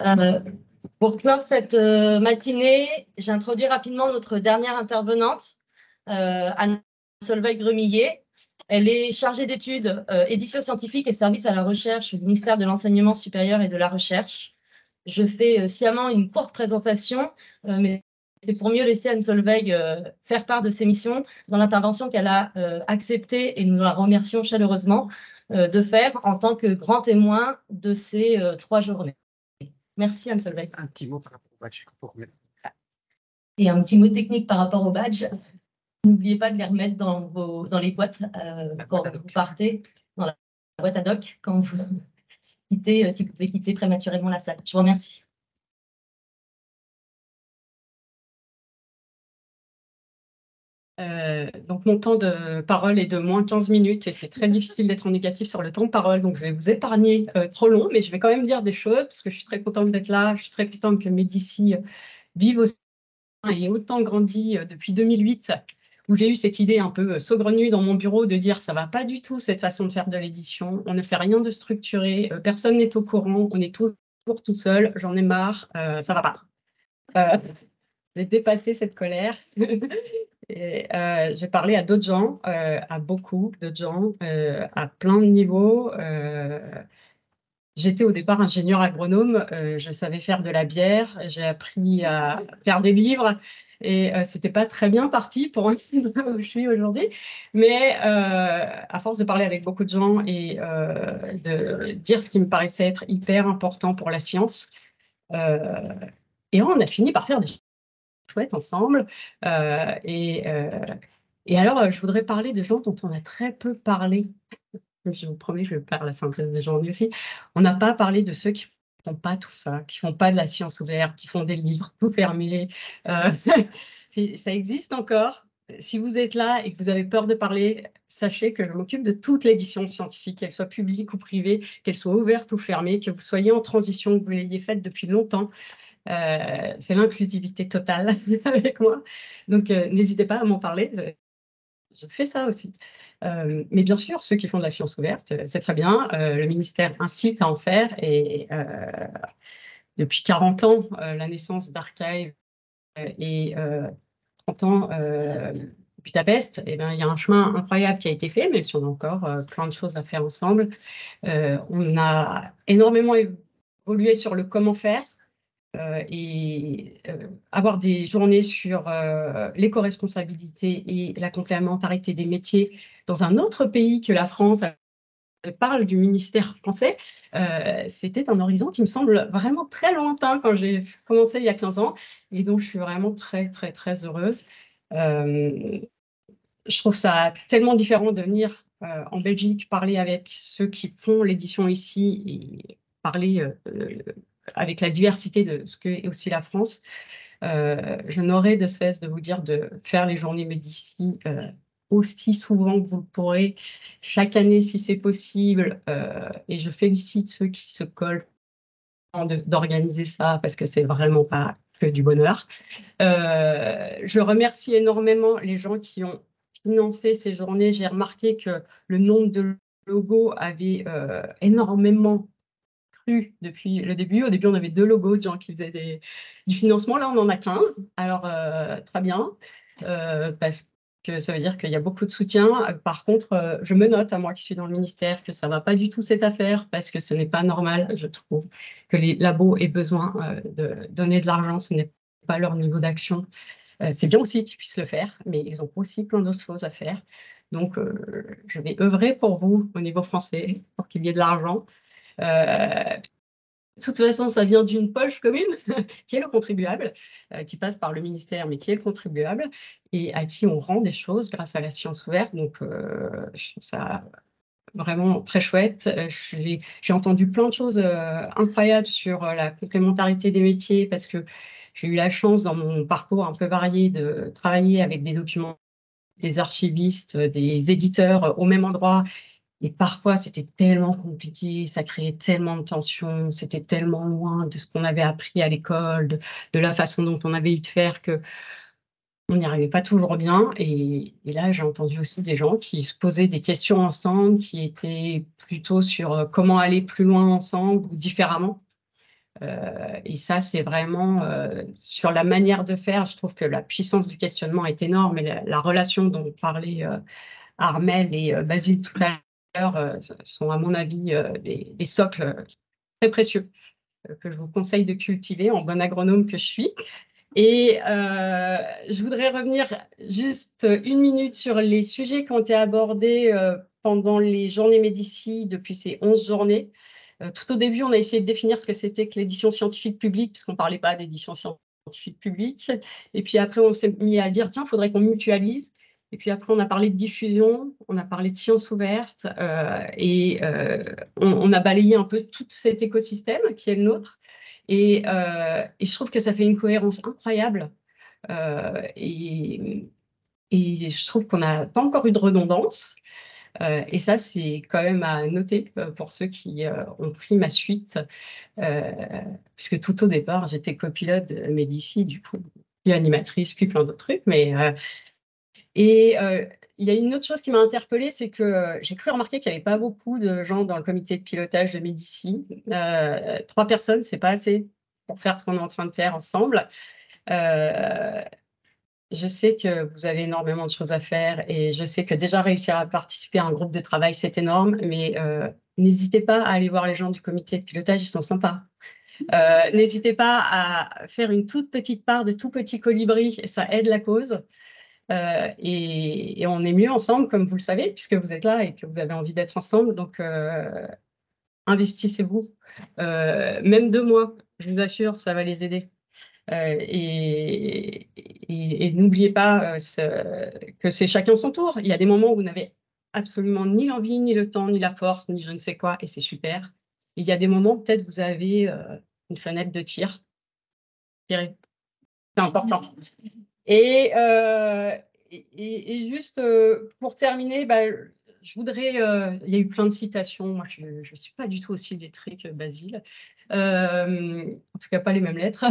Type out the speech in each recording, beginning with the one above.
Euh, pour clore cette matinée, j'introduis rapidement notre dernière intervenante, Anne Solveig-Remillet. Elle est chargée d'études, édition scientifique et services à la recherche au ministère de l'Enseignement supérieur et de la Recherche. Je fais sciemment une courte présentation, mais c'est pour mieux laisser Anne Solveig faire part de ses missions dans l'intervention qu'elle a acceptée, et nous la remercions chaleureusement, de faire en tant que grand témoin de ces 3 journées. Merci Anne Solveig. Un petit mot par rapport au badge. Et un petit mot technique par rapport au badge. N'oubliez pas de les remettre dans les boîtes quand vous partez, dans la boîte ad hoc, quand vous quittez, si vous pouvez quitter prématurément la salle. Je vous remercie. Donc mon temps de parole est de moins 15 minutes et c'est très difficile d'être en négatif sur le temps de parole, donc je vais vous épargner trop long, mais je vais quand même dire des choses parce que je suis très contente d'être là, je suis très contente que Médicis vive aussi et autant grandi depuis 2008, où j'ai eu cette idée un peu saugrenue dans mon bureau de dire ça va pas du tout cette façon de faire de l'édition, on ne fait rien de structuré, personne n'est au courant, on est toujours tout seul, j'en ai marre, ça va pas. J'ai dépassé cette colère. Et j'ai parlé à d'autres gens, à beaucoup d'autres gens, à plein de niveaux. J'étais au départ ingénieur agronome, je savais faire de la bière, j'ai appris à faire des livres et c'était pas très bien parti pour où je suis aujourd'hui. Mais à force de parler avec beaucoup de gens et de dire ce qui me paraissait être hyper important pour la science, et on a fini par faire des chouettes ensemble. Et alors, je voudrais parler de gens dont on a très peu parlé. Je vous promets, je vais faire la synthèse des journées aussi. On n'a pas parlé de ceux qui font pas tout ça, qui font pas de la science ouverte, qui font des livres tout fermés. Ça existe encore. Si vous êtes là et que vous avez peur de parler, sachez que je m'occupe de toute l'édition scientifique, qu'elle soit publique ou privée, qu'elle soit ouverte ou fermée, que vous soyez en transition, que vous l'ayez faite depuis longtemps. C'est l'inclusivité totale avec moi. Donc, n'hésitez pas à m'en parler. Je fais ça aussi. Mais bien sûr, ceux qui font de la science ouverte, c'est très bien. Le ministère incite à en faire. Et depuis 40 ans, la naissance d'Archive et 30 ans Budapest, eh ben, il y a un chemin incroyable qui a été fait, même si on a encore plein de choses à faire ensemble. On a énormément évolué sur le comment faire. Et avoir des journées sur l'éco-responsabilité et la complémentarité des métiers dans un autre pays que la France, je parle du ministère français, c'était un horizon qui me semble vraiment très lointain quand j'ai commencé il y a 15 ans, et donc je suis vraiment très, très, très heureuse. Je trouve ça tellement différent de venir en Belgique, parler avec ceux qui font l'édition ici et parler avec la diversité de ce qu'est aussi la France. Je n'aurai de cesse de vous dire de faire les journées Médicis aussi souvent que vous le pourrez, chaque année si c'est possible. Et je félicite ceux qui se collent d'organiser ça parce que c'est vraiment pas que du bonheur. Je remercie énormément les gens qui ont financé ces journées. J'ai remarqué que le nombre de logos avait énormément cru depuis le début. Au début, on avait 2 logos de gens qui faisaient du financement. Là, on en a 15. Alors, très bien, parce que ça veut dire qu'il y a beaucoup de soutien. Par contre, je me note, à moi qui suis dans le ministère, que ça ne va pas du tout cette affaire, parce que ce n'est pas normal, je trouve, que les labos aient besoin de donner de l'argent. Ce n'est pas leur niveau d'action. C'est bien aussi qu'ils puissent le faire, mais ils ont aussi plein d'autres choses à faire. Donc, je vais œuvrer pour vous au niveau français, pour qu'il y ait de l'argent. De toute façon, ça vient d'une poche commune, qui est le contribuable, qui passe par le ministère, mais qui est le contribuable, et à qui on rend des choses grâce à la science ouverte. Donc, je trouve ça vraiment très chouette. J'ai entendu plein de choses incroyables sur la complémentarité des métiers, parce que j'ai eu la chance, dans mon parcours un peu varié, de travailler avec des documents, des archivistes, des éditeurs au même endroit. Et parfois, c'était tellement compliqué, ça créait tellement de tensions, c'était tellement loin de ce qu'on avait appris à l'école, de la façon dont on avait eu de faire, que on n'y arrivait pas toujours bien. Et là, j'ai entendu aussi des gens qui se posaient des questions ensemble, qui étaient plutôt sur comment aller plus loin ensemble ou différemment. Et ça, c'est vraiment sur la manière de faire. Je trouve que la puissance du questionnement est énorme et la relation dont parlait Armelle et Basile tout à l'heure sont, à mon avis, des socles très précieux que je vous conseille de cultiver en bon agronome que je suis. Et je voudrais revenir juste 1 minute sur les sujets qui ont été abordés pendant les journées Médicis depuis ces 11 journées. Tout au début, on a essayé de définir ce que c'était que l'édition scientifique publique, puisqu'on ne parlait pas d'édition scientifique publique. Et puis après, on s'est mis à dire, tiens, il faudrait qu'on mutualise. Et puis après, on a parlé de diffusion, on a parlé de science ouverte, et on a balayé un peu tout cet écosystème qui est le nôtre. Et je trouve que ça fait une cohérence incroyable. Et je trouve qu'on n'a pas encore eu de redondance. Et ça, c'est quand même à noter pour ceux qui ont pris ma suite, puisque tout au départ, j'étais copilote de Médicis, du coup, puis animatrice, puis plein d'autres trucs. Il y a une autre chose qui m'a interpellée, c'est que j'ai cru remarquer qu'il n'y avait pas beaucoup de gens dans le comité de pilotage de Médicis. 3 personnes, c'est pas assez pour faire ce qu'on est en train de faire ensemble. Je sais que vous avez énormément de choses à faire et je sais que déjà réussir à participer à un groupe de travail, c'est énorme, mais n'hésitez pas à aller voir les gens du comité de pilotage, ils sont sympas. N'hésitez pas à faire une toute petite part de tout petit colibri, ça aide la cause. Et on est mieux ensemble, comme vous le savez, puisque vous êtes là et que vous avez envie d'être ensemble. Donc, investissez-vous. Même 2 mois, je vous assure, ça va les aider. Et n'oubliez pas que c'est chacun son tour. Il y a des moments où vous n'avez absolument ni l'envie, ni le temps, ni la force, ni je ne sais quoi, et c'est super. Et il y a des moments, peut-être, vous avez une fenêtre de tir. Tirez. C'est important. Et juste pour terminer, je voudrais, il y a eu plein de citations, moi je ne suis pas du tout aussi lettrée que Basile, en tout cas pas les mêmes lettres.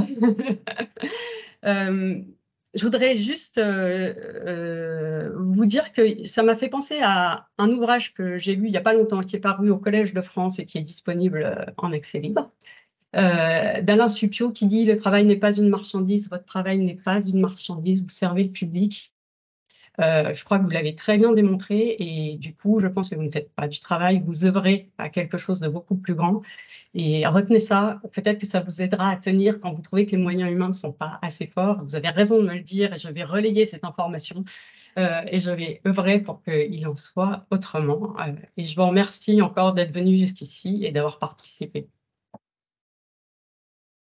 Je voudrais juste vous dire que ça m'a fait penser à un ouvrage que j'ai lu il n'y a pas longtemps, qui est paru au Collège de France et qui est disponible en accès libre. D'Alain Suppiot qui dit « Le travail n'est pas une marchandise, votre travail n'est pas une marchandise, vous servez le public ». Je crois que vous l'avez très bien démontré et du coup, je pense que vous ne faites pas du travail, vous œuvrez à quelque chose de beaucoup plus grand. Et retenez ça, peut-être que ça vous aidera à tenir quand vous trouvez que les moyens humains ne sont pas assez forts. Vous avez raison de me le dire et je vais relayer cette information et je vais œuvrer pour qu'il en soit autrement. Et je vous remercie encore d'être venu jusqu'ici et d'avoir participé.